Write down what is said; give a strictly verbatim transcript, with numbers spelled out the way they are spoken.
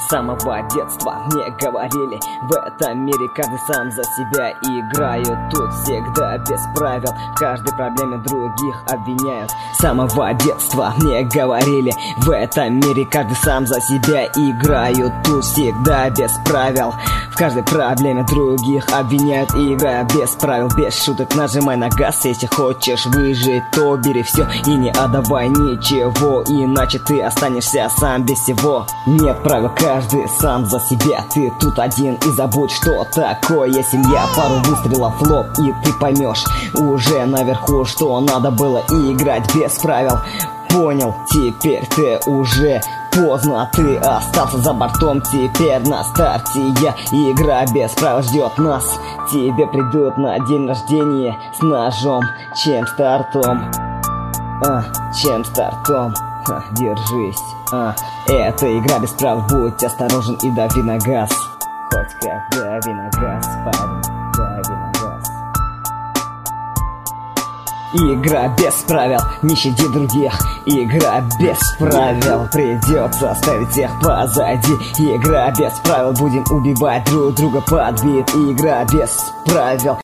С самого детства мне говорили: в этом мире каждый сам за себя. Играют тут всегда без правил, в каждой проблеме других обвиняют. С самого детства мне говорили: в этом мире каждый сам за себя. Играют тут всегда без правил, в каждой проблеме других обвиняют. Играя без правил, без шуток, нажимай на газ. Если хочешь выжить, то бери все и не отдавай ничего, иначе ты останешься сам без всего. Нет правил, каждый сам за себя. Ты тут один и забудь, что такое семья. Пару выстрелов в лоб и ты поймешь уже наверху, что надо было играть без правил. Понял, теперь ты уже поздно, ты остался за бортом. Теперь на старте я, игра без правил ждет нас. Тебе придут на день рождения с ножом, чем стартом, а, чем стартом, а, держись, а. Это игра без правил, будь осторожен и дави на газ. Хоть как дави на газ, парень, дави на газ. Игра без правил, не щади других. Игра без правил, придется оставить всех позади. Игра без правил, будем убивать друг друга под бит. Игра без правил.